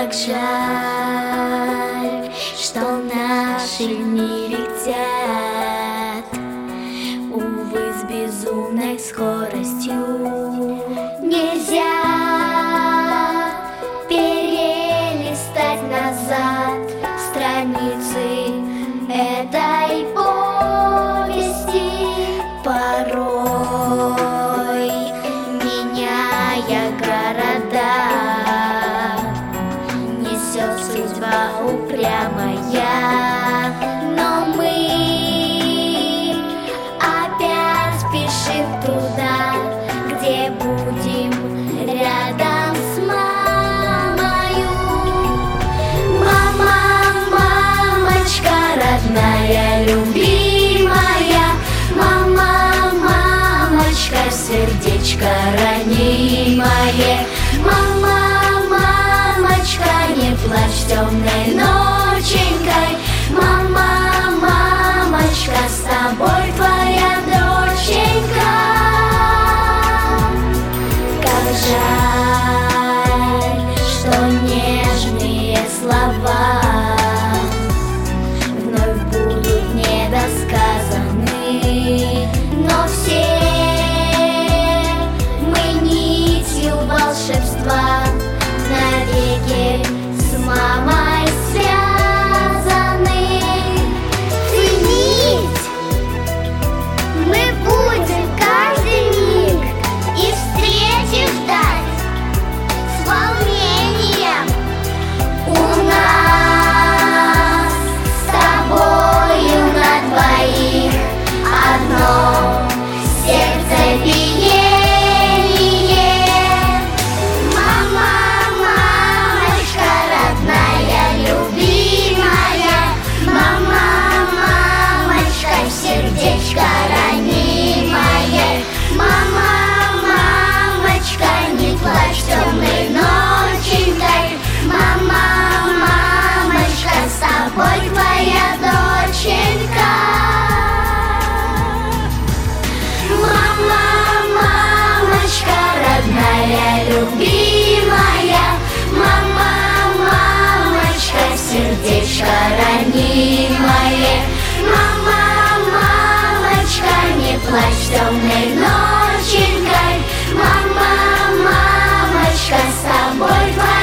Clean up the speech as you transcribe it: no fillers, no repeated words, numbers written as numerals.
как жаль, что наши дни летят, увы, с безумной скоростью. Нельзя перелистать назад страницы этой повести. Порой, меняя города, несет судьба упрямая, но мы опять спешим туда, где будем рядом с мамою. Мама, мамочка родная, любимая, мама, мамочка, сердечко ранимое. Мама, мамочка, не плачь темной ноченькой. Мама, мамочка, с тобой твоя доченька. Как жаль, что нежные слова вновь будут недосказаны, но все мы нитью волшебства навеки с мамой связаны. Ценить мы будем каждый миг и встречи ждать с волнением. У нас с тобою на двоих одно сердцебиение. Мама, мамочка родная, любимая, мама, мамочка, сердечко ранимое. Мама, мамочка, не плачь темной ноченькой. Мама, мамочка, с тобой твоя доченька. Мама, мамочка родная, любимая, мама, мамочка, сердечко ранимое. Мама, мамочка, не плачь темной ноченькой. Мама, мамочка, с тобой твоя